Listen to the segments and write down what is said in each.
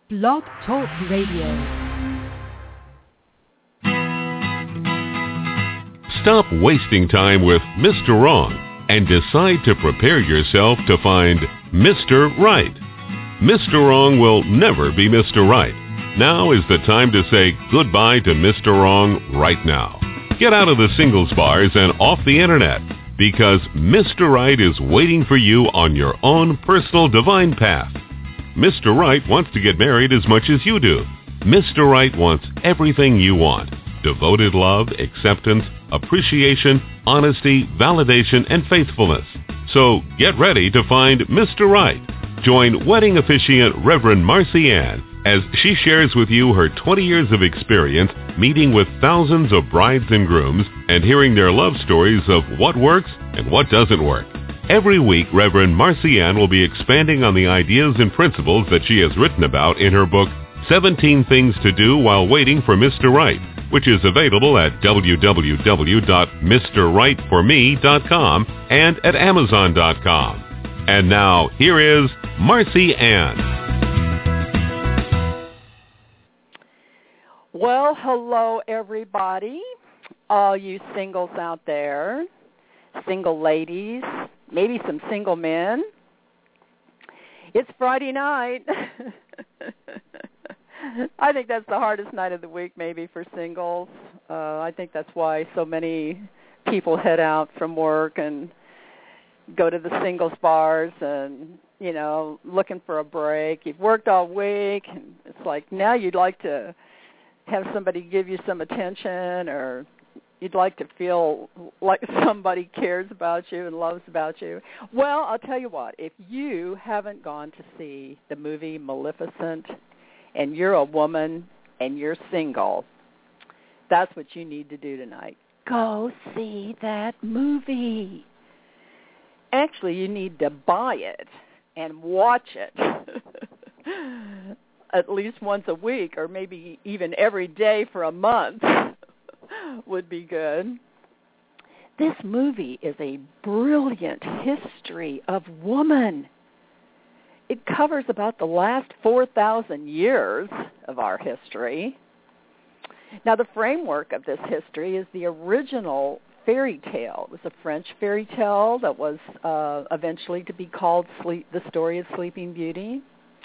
Blog Talk Radio. Stop wasting time with Mr. Wrong and decide to prepare yourself to find Mr. Right. Mr. Wrong will never be Mr. Right. Now is the time to say goodbye to Mr. Wrong right now. Get out of the singles bars and off the internet, because Mr. Right is waiting for you on your own personal divine path. Mr. Right wants to get married as much as you do. Mr. Right wants everything you want: devoted love, acceptance, appreciation, honesty, validation, and faithfulness. So get ready to find Mr. Right. Join wedding officiant Reverend Marcy Ann as she shares with you her 20 years of experience meeting with thousands of brides and grooms and hearing their love stories of what works and what doesn't work. Every week, Reverend Marcy Ann will be expanding on the ideas and principles that she has written about in her book, 17 Things to Do While Waiting for Mr. Right, which is available at www.mrrightforme.com and at amazon.com. And now, here is Marcy Ann. Well, hello, everybody, all you singles out there, single ladies, maybe some single men. It's Friday night. I think that's the hardest night of the week maybe for singles. I think that's why so many people head out from work and go to the singles bars and, you know, looking for a break. You've worked all week, and it's like now you'd like to have somebody give you some attention, or you'd like to feel like somebody cares about you and loves about you. Well, I'll tell you what, if you haven't gone to see the movie Maleficent and you're a woman and you're single, that's what you need to do tonight. Go see that movie. Actually, you need to buy it and watch it at least once a week, or maybe even every day for a month would be good. This movie is a brilliant history of woman. It covers about the last 4,000 years of our history. Now, the framework of this history is the original fairy tale. It was a French fairy tale that was eventually to be called The Story of Sleeping Beauty.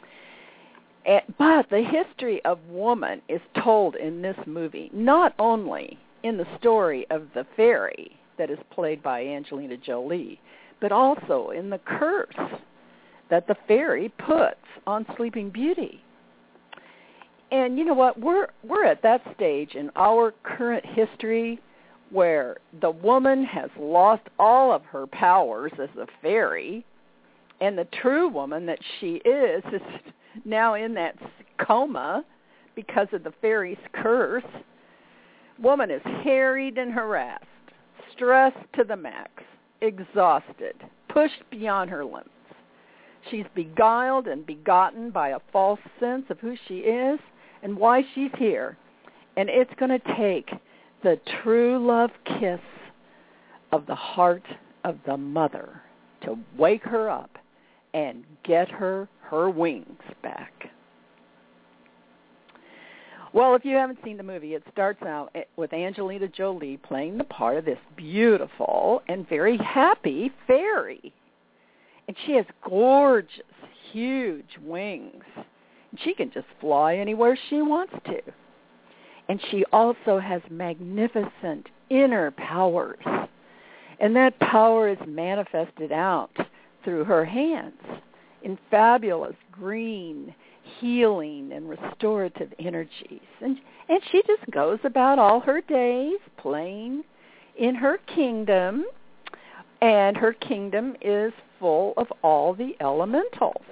But the history of woman is told in this movie, not only in the story of the fairy that is played by Angelina Jolie, but also in the curse that the fairy puts on Sleeping Beauty. And you know what? We're at that stage in our current history where the woman has lost all of her powers as a fairy, and the true woman that she is now in that coma because of the fairy's curse. Woman is harried and harassed, stressed to the max, exhausted, pushed beyond her limits. She's beguiled and begotten by a false sense of who she is and why she's here. And it's going to take the true love kiss of the heart of the mother to wake her up and get her wings back. Well, if you haven't seen the movie, it starts out with Angelina Jolie playing the part of this beautiful and very happy fairy. And she has gorgeous, huge wings. And she can just fly anywhere she wants to. And she also has magnificent inner powers. And that power is manifested out through her hands in fabulous green, healing, and restorative energies. And she just goes about all her days playing in her kingdom, and her kingdom is full of all the elementals.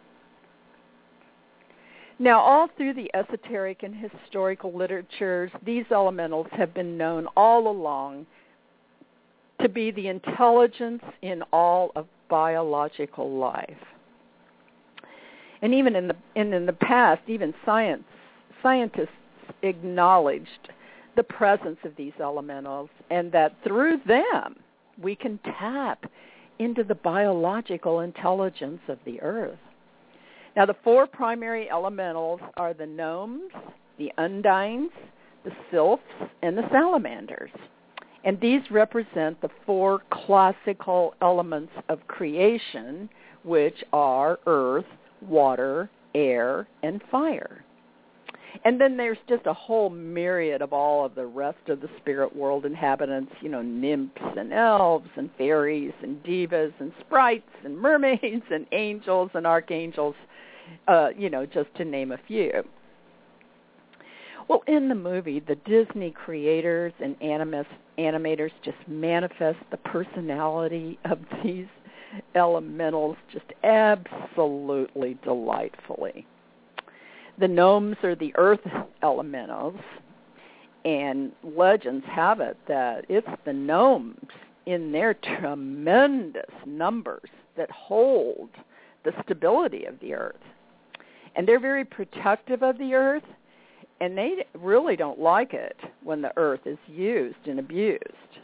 Now, all through the esoteric and historical literatures, these elementals have been known all along to be the intelligence in all of biological life. And even in the past, even scientists acknowledged the presence of these elementals, and that through them we can tap into the biological intelligence of the earth. Now, the 4 primary elementals are the gnomes, the undines, the sylphs, and the salamanders. And these represent the 4 classical elements of creation, which are earth, water, air, and fire. And then there's just a whole myriad of all of the rest of the spirit world inhabitants, nymphs and elves and fairies and divas and sprites and mermaids and angels and archangels, just to name a few. Well, in the movie, the Disney creators and animators just manifest the personality of these elementals just absolutely delightfully. The gnomes are the earth elementals, and legends have it that it's the gnomes in their tremendous numbers that hold the stability of the earth. And they're very protective of the earth, and they really don't like it when the earth is used and abused.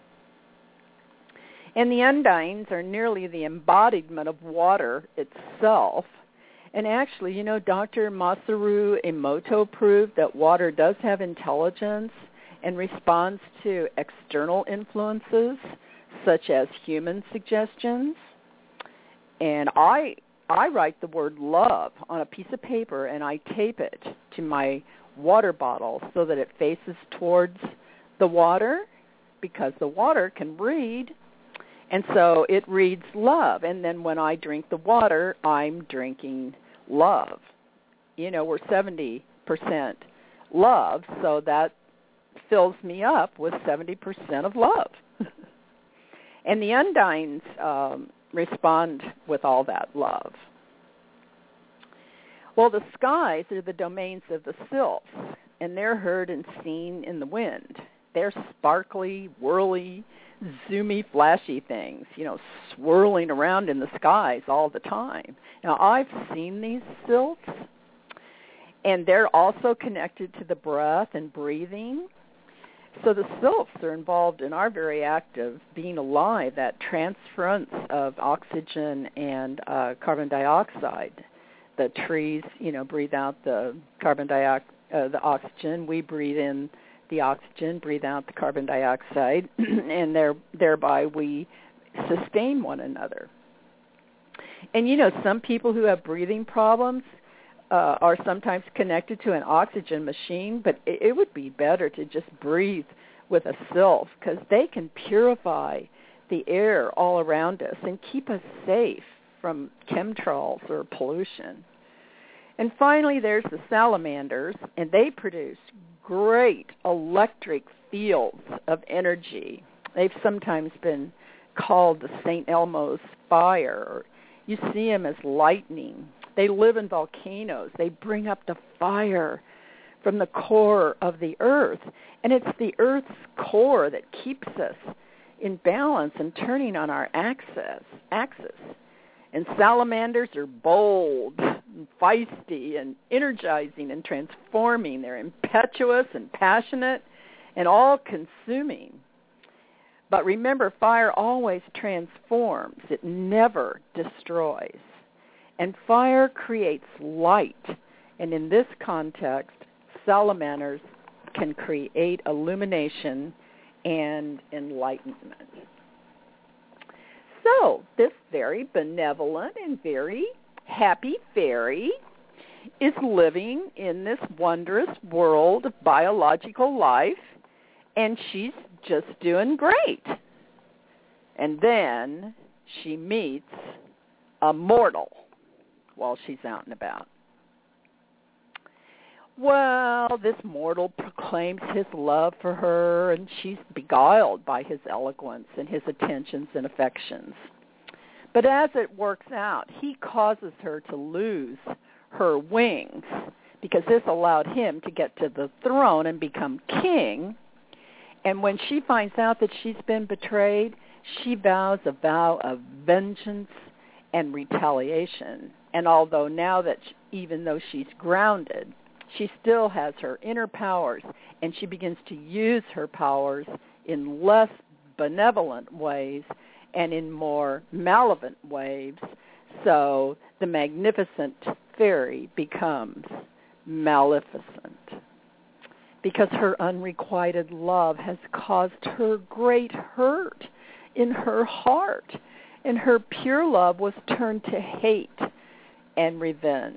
And the undines are nearly the embodiment of water itself. And actually, Dr. Masaru Emoto proved that water does have intelligence and responds to external influences, such as human suggestions. And I write the word love on a piece of paper, and I tape it to my water bottle so that it faces towards the water, because the water can read. And so it reads love. And then when I drink the water, I'm drinking love. We're 70% love, so that fills me up with 70% of love. And the undines respond with all that love. Well, the skies are the domains of the sylphs, and they're heard and seen in the wind. They're sparkly, whirly, zoomy, flashy things, swirling around in the skies all the time. Now, I've seen these sylphs, and they're also connected to the breath and breathing. So the sylphs are involved in our very act of being alive, that transference of oxygen and carbon dioxide. The trees, breathe out the the oxygen. We breathe in the oxygen, breathe out the carbon dioxide, and thereby we sustain one another. And some people who have breathing problems are sometimes connected to an oxygen machine, but it would be better to just breathe with a sylph, because they can purify the air all around us and keep us safe from chemtrails or pollution. And finally, there's the salamanders, and they produce great electric fields of energy. They've sometimes been called the St. Elmo's fire. You see them as lightning. They live in volcanoes. They bring up the fire from the core of the earth. And it's the earth's core that keeps us in balance and turning on our axis. And salamanders are bold and feisty and energizing and transforming. They're impetuous and passionate and all-consuming. But remember, fire always transforms. It never destroys. And fire creates light. And in this context, salamanders can create illumination and enlightenment. So this very benevolent and very happy fairy is living in this wondrous world of biological life, and she's just doing great. And then she meets a mortal while she's out and about. Well, this mortal proclaims his love for her, and she's beguiled by his eloquence and his attentions and affections. But as it works out, he causes her to lose her wings, because this allowed him to get to the throne and become king. And when she finds out that she's been betrayed, she vows a vow of vengeance and retaliation. And although now that even though she's grounded, she still has her inner powers, and she begins to use her powers in less benevolent ways and in more malevolent ways. So the magnificent fairy becomes Maleficent, because her unrequited love has caused her great hurt in her heart, and her pure love was turned to hate and revenge.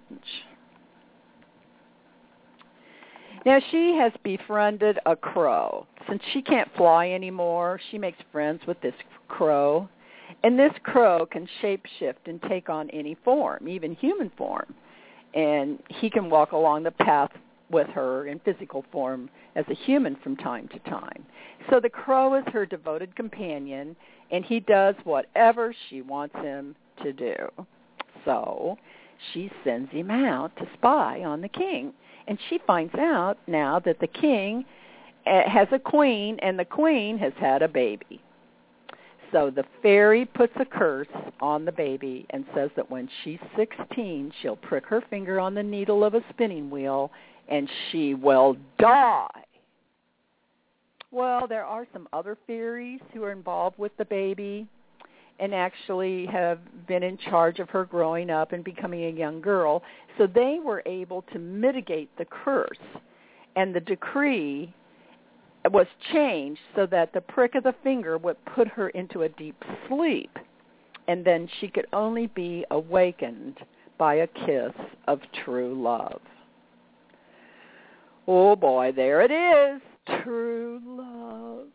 Now, she has befriended a crow. Since she can't fly anymore, she makes friends with this crow, and this crow can shapeshift and take on any form, even human form, and he can walk along the path with her in physical form as a human from time to time. So the crow is her devoted companion, and he does whatever she wants him to do. So she sends him out to spy on the king, and she finds out now that the king has a queen, and the queen has had a baby. So the fairy puts a curse on the baby and says that when she's 16, she'll prick her finger on the needle of a spinning wheel, and she will die. Well, there are some other fairies who are involved with the baby and actually have been in charge of her growing up and becoming a young girl. So they were able to mitigate the curse, and the decree was changed so that the prick of the finger would put her into a deep sleep, and then she could only be awakened by a kiss of true love. Oh boy, there it is, true love.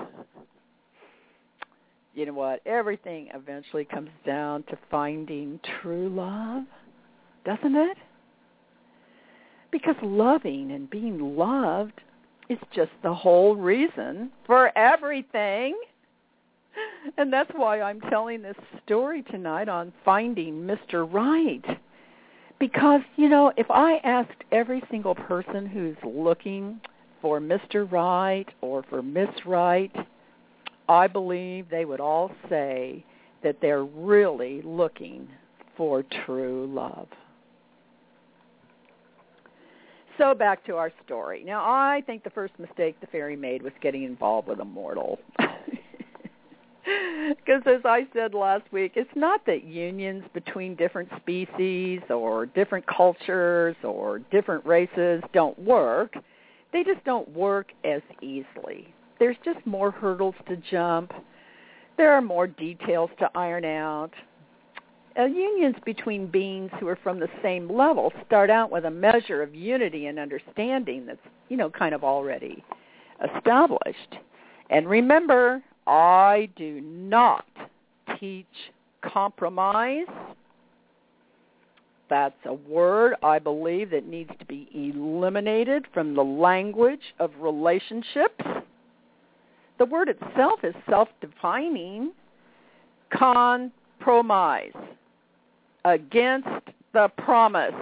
You know what? Everything eventually comes down to finding true love, doesn't it? Because loving and being loved is just the whole reason for everything. And that's why I'm telling this story tonight on finding Mr. Right. Because, you know, if I asked every single person who's looking for Mr. Right or for Miss Right, I believe they would all say that they're really looking for true love. So back to our story. Now, I think the first mistake the fairy made was getting involved with a mortal. Because as I said last week, it's not that unions between different species or different cultures or different races don't work. They just don't work as easily. There's just more hurdles to jump. There are more details to iron out. Unions between beings who are from the same level start out with a measure of unity and understanding that's, you know, kind of already established. And remember, I do not teach compromise. That's a word I believe that needs to be eliminated from the language of relationships. The word itself is self-defining. Compromise. Against the promise.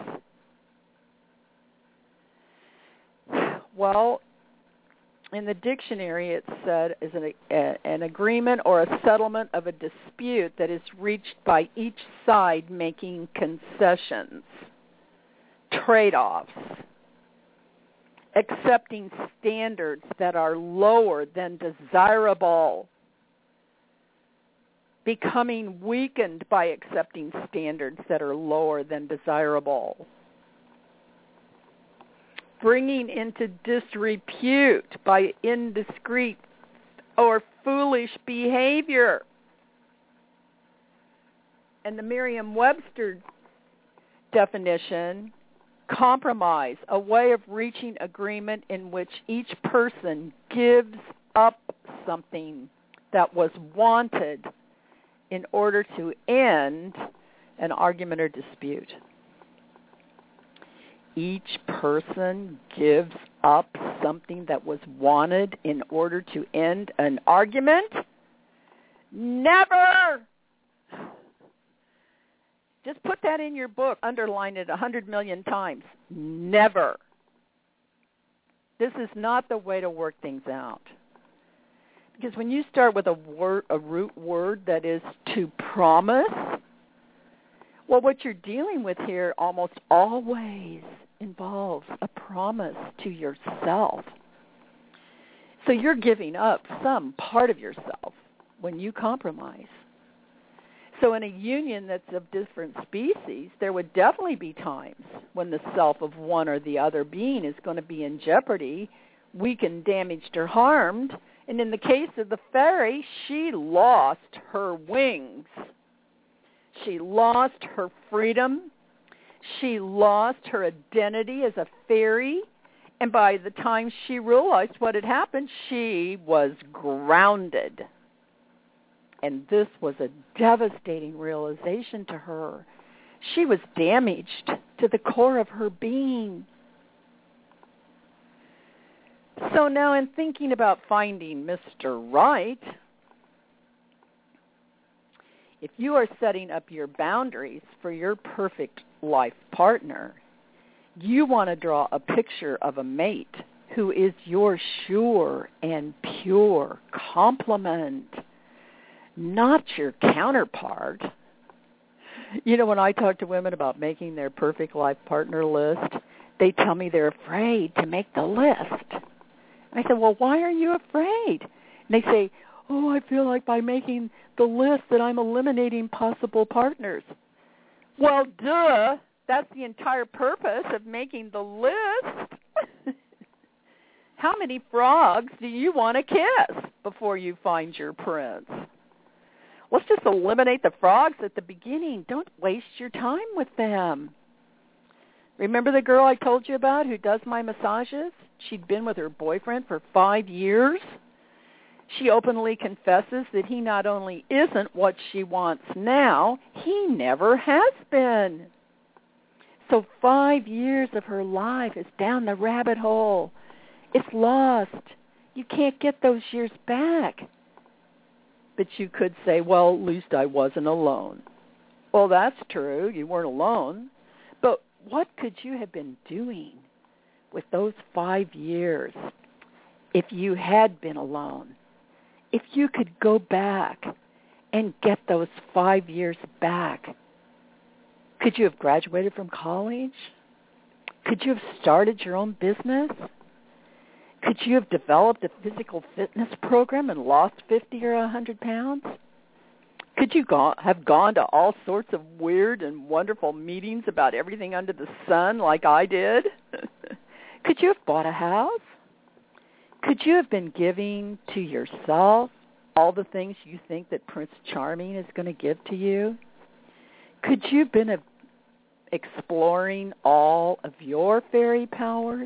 Well, in the dictionary it said is an agreement or a settlement of a dispute that is reached by each side making concessions, trade-offs, accepting standards that are lower than desirable, becoming weakened by accepting standards that are lower than desirable, bringing into disrepute by indiscreet or foolish behavior. And the Merriam-Webster definition, compromise, a way of reaching agreement in which each person gives up something that was wanted in order to end an argument or dispute. Each person gives up something that was wanted in order to end an argument? Never! Just put that in your book, underline it 100 million times. Never. This is not the way to work things out. Because when you start with a root word that is to promise, well, what you're dealing with here almost always involves a promise to yourself. So you're giving up some part of yourself when you compromise. So in a union that's of different species, there would definitely be times when the self of one or the other being is going to be in jeopardy, weakened, damaged, or harmed. And in the case of the fairy, she lost her wings. She lost her freedom. She lost her identity as a fairy. And by the time she realized what had happened, she was grounded. And this was a devastating realization to her. She was damaged to the core of her being. So now in thinking about finding Mr. Right, if you are setting up your boundaries for your perfect life partner, you want to draw a picture of a mate who is your sure and pure complement, not your counterpart. You know, when I talk to women about making their perfect life partner list, they tell me they're afraid to make the list. I said, well, why are you afraid? And they say, oh, I feel like by making the list that I'm eliminating possible partners. Well, duh. That's the entire purpose of making the list. How many frogs do you want to kiss before you find your prince? Let's just eliminate the frogs at the beginning. Don't waste your time with them. Remember the girl I told you about who does my massages? She'd been with her boyfriend for 5 years. She openly confesses that he not only isn't what she wants now, he never has been. So 5 years of her life is down the rabbit hole. It's lost. You can't get those years back. But you could say, well, at least I wasn't alone. Well, that's true. You weren't alone. But what could you have been doing with those 5 years if you had been alone? If you could go back and get those 5 years back, could you have graduated from college? Could you have started your own business? Could you have developed a physical fitness program and lost 50 or 100 pounds? Could you have gone to all sorts of weird and wonderful meetings about everything under the sun like I did? Could you have bought a house? Could you have been giving to yourself all the things you think that Prince Charming is going to give to you? Could you have been exploring all of your fairy powers?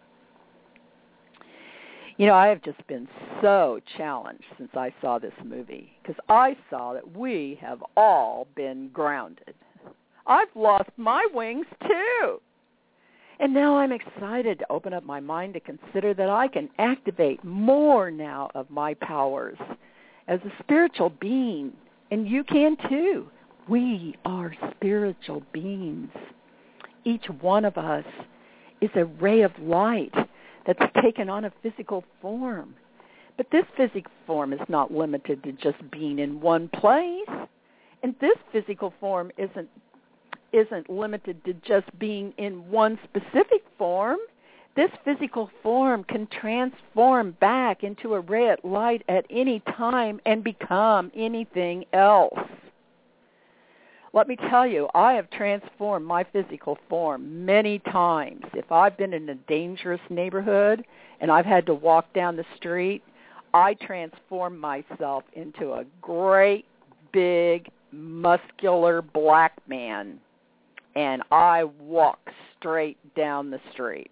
You know, I have just been so challenged since I saw this movie because I saw that we have all been grounded. I've lost my wings too. And now I'm excited to open up my mind to consider that I can activate more now of my powers as a spiritual being, and you can too. We are spiritual beings. Each one of us is a ray of light that's taken on a physical form. But this physical form is not limited to just being in one place. And this physical form isn't limited to just being in one specific form. This physical form can transform back into a ray of light at any time and become anything else. Let me tell you, I have transformed my physical form many times. If I've been in a dangerous neighborhood and I've had to walk down the street, I transform myself into a great, big, muscular black man, and I walk straight down the street.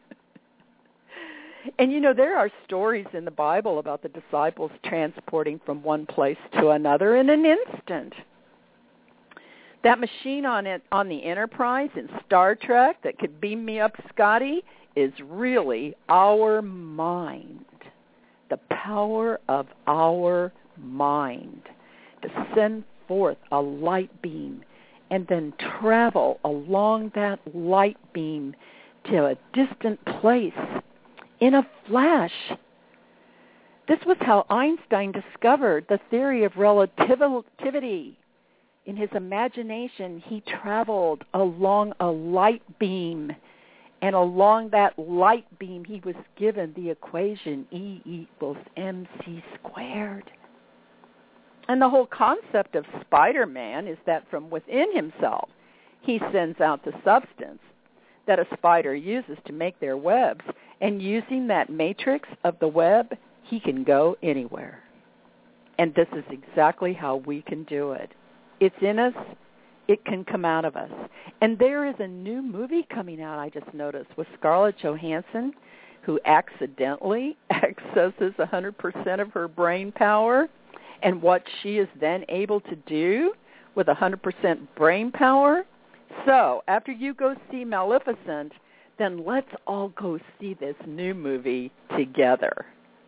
And, you know, there are stories in the Bible about the disciples transporting from one place to another in an instant. That machine on the Enterprise in Star Trek that could beam me up, Scotty, is really our mind. The power of our mind to send forth a light beam and then travel along that light beam to a distant place in a flash. This was how Einstein discovered the theory of relativity. In his imagination, he traveled along a light beam, and along that light beam, he was given the equation E equals mc squared. And the whole concept of Spider-Man is that from within himself, he sends out the substance that a spider uses to make their webs. And using that matrix of the web, he can go anywhere. And this is exactly how we can do it. It's in us. It can come out of us. And there is a new movie coming out, I just noticed, with Scarlett Johansson, who accidentally accesses 100% of her brain power, and what she is then able to do with 100% brain power. So after you go see Maleficent, then let's all go see this new movie together.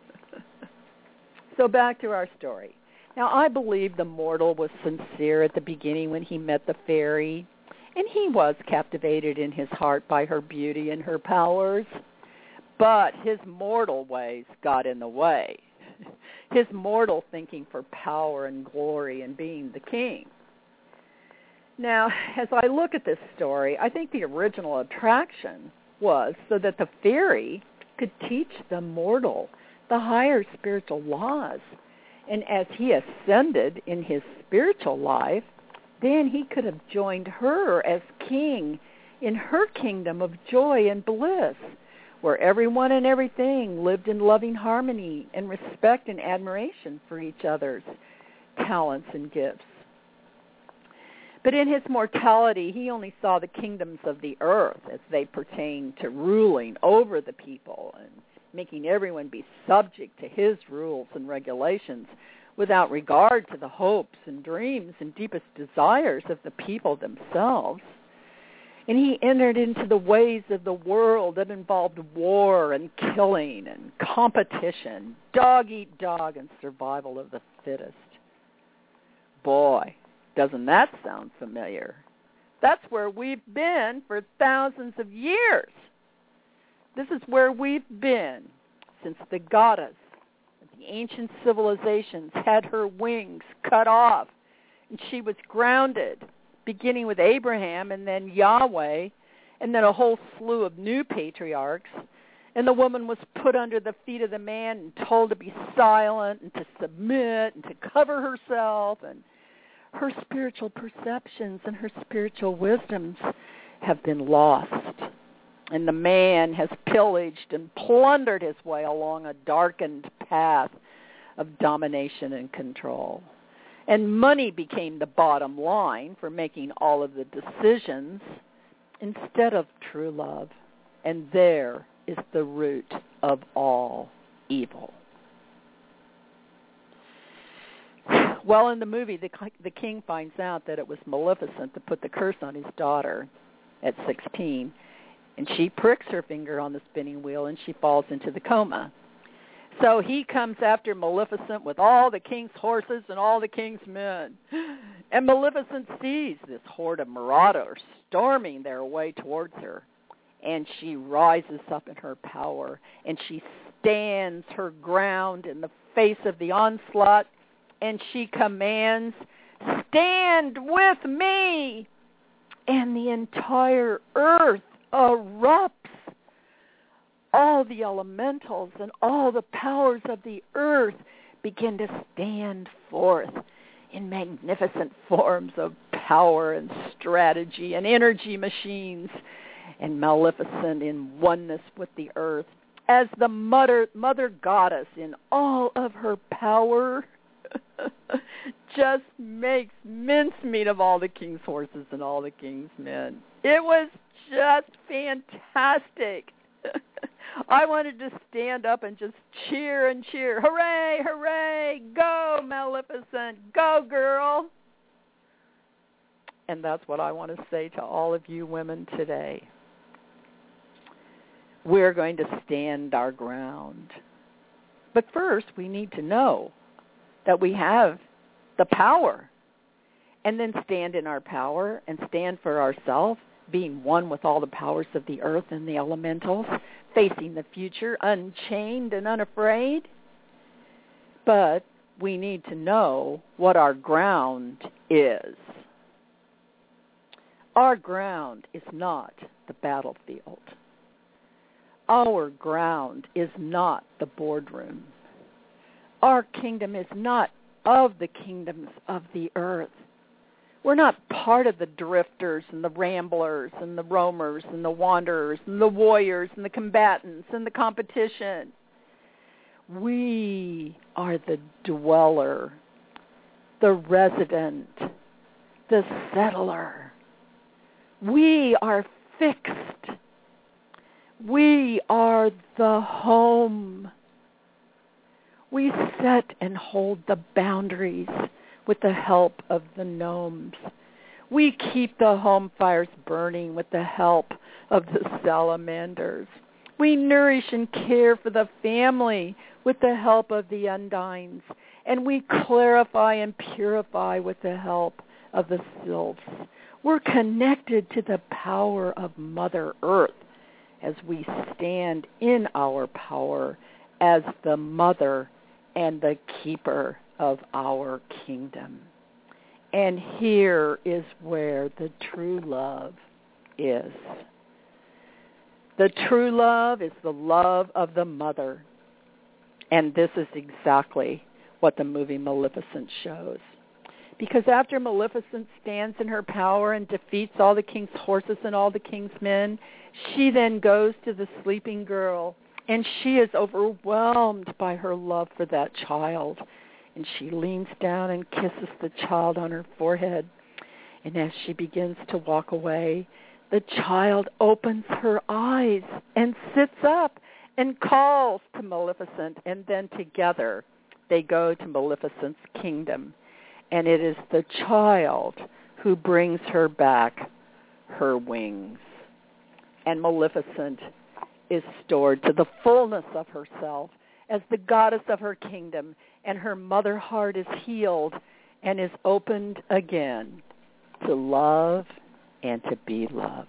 So back to our story. Now, I believe the mortal was sincere at the beginning when he met the fairy, and he was captivated in his heart by her beauty and her powers. But his mortal ways got in the way. His mortal thinking for power and glory and being the king. Now, as I look at this story, I think the original attraction was so that the fairy could teach the mortal the higher spiritual laws. And as he ascended in his spiritual life, then he could have joined her as king in her kingdom of joy and bliss, where everyone and everything lived in loving harmony and respect and admiration for each other's talents and gifts. But in his mortality, he only saw the kingdoms of the earth as they pertain to ruling over the people and making everyone be subject to his rules and regulations without regard to the hopes and dreams and deepest desires of the people themselves. And he entered into the ways of the world that involved war and killing and competition, dog eat dog, and survival of the fittest. Boy, doesn't that sound familiar? That's where we've been for thousands of years. This is where we've been since the goddess of the ancient civilizations had her wings cut off, and she was grounded, beginning with Abraham and then Yahweh, and then a whole slew of new patriarchs. And the woman was put under the feet of the man and told to be silent and to submit and to cover herself. And her spiritual perceptions and her spiritual wisdoms have been lost. And the man has pillaged and plundered his way along a darkened path of domination and control. And money became the bottom line for making all of the decisions instead of true love. And there is the root of all evil. Well, in the movie, the king finds out that it was Maleficent that put the curse on his daughter at 16. And she pricks her finger on the spinning wheel, and she falls into the coma. So he comes after Maleficent with all the king's horses and all the king's men. And Maleficent sees this horde of marauders storming their way towards her. And she rises up in her power, and she stands her ground in the face of the onslaught, and she commands, "Stand with me!" And the entire earth erupts. All the elementals and all the powers of the earth begin to stand forth in magnificent forms of power and strategy and energy machines, and Maleficent in oneness with the earth as the mother goddess in all of her power just makes mincemeat of all the king's horses and all the king's men. It was just fantastic. I wanted to stand up and just cheer and cheer. Hooray, hooray, go Maleficent, go girl. And that's what I want to say to all of you women today. We're going to stand our ground. But first, we need to know that we have the power, and then stand in our power and stand for ourselves, being one with all the powers of the earth and the elementals, facing the future unchained and unafraid. But we need to know what our ground is. Our ground is not the battlefield. Our ground is not the boardroom. Our kingdom is not of the kingdoms of the earth. We're not part of the drifters and the ramblers and the roamers and the wanderers and the warriors and the combatants and the competition. We are the dweller, the resident, the settler. We are fixed. We are the home. We set and hold the boundaries with the help of the gnomes. We keep the home fires burning with the help of the salamanders. We nourish and care for the family with the help of the undines. And we clarify and purify with the help of the sylphs. We're connected to the power of Mother Earth as we stand in our power as the mother and the keeper of our kingdom. And here is where the true love is. The true love is the love of the mother. And this is exactly what the movie Maleficent shows. Because after Maleficent stands in her power and defeats all the king's horses and all the king's men, she then goes to the sleeping girl, and she is overwhelmed by her love for that child. And she leans down and kisses the child on her forehead. And as she begins to walk away, the child opens her eyes and sits up and calls to Maleficent. And then together they go to Maleficent's kingdom. And it is the child who brings her back her wings. And Maleficent is stored to the fullness of herself as the goddess of her kingdom, and her mother heart is healed and is opened again to love and to be loved.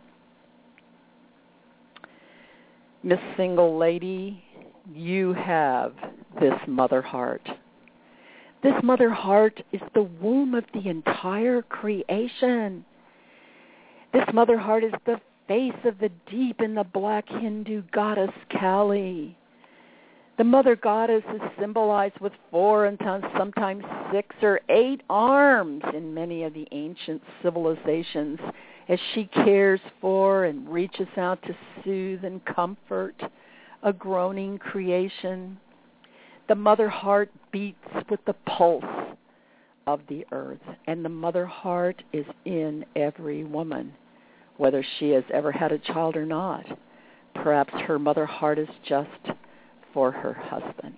Miss Single Lady, you have this mother heart. This mother heart is the womb of the entire creation. This mother heart is the face of the deep in the black Hindu goddess Kali. The mother goddess is symbolized with 4 and sometimes 6 or 8 arms in many of the ancient civilizations as she cares for and reaches out to soothe and comfort a groaning creation. The mother heart beats with the pulse of the earth, and the mother heart is in every woman, whether she has ever had a child or not. Perhaps her mother heart is just for her husband.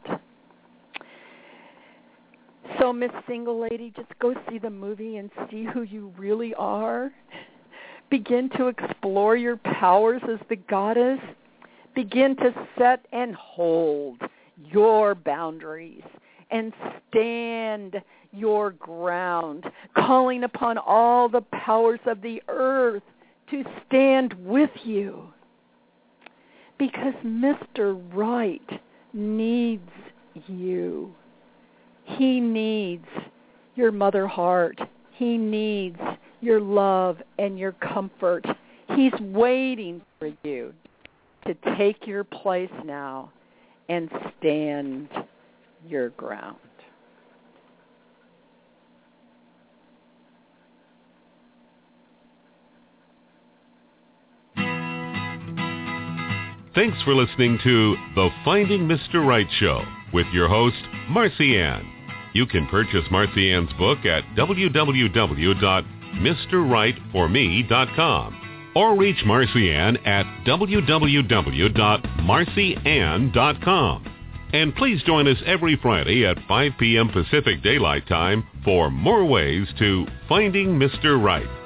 So, Miss Single Lady, just go see the movie and see who you really are. Begin to explore your powers as the goddess. Begin to set and hold your boundaries and stand your ground, calling upon all the powers of the earth to stand with you. Because Mr. Right needs you. He needs your mother heart. He needs your love and your comfort. He's waiting for you to take your place now and stand your ground. Thanks for listening to The Finding Mr. Right Show with your host, Marcy Ann. You can purchase Marcy Ann's book at www.mrrightforme.com or reach Marcy Ann at www.marcyann.com. And please join us every Friday at 5 p.m. Pacific Daylight Time for more ways to Finding Mr. Right.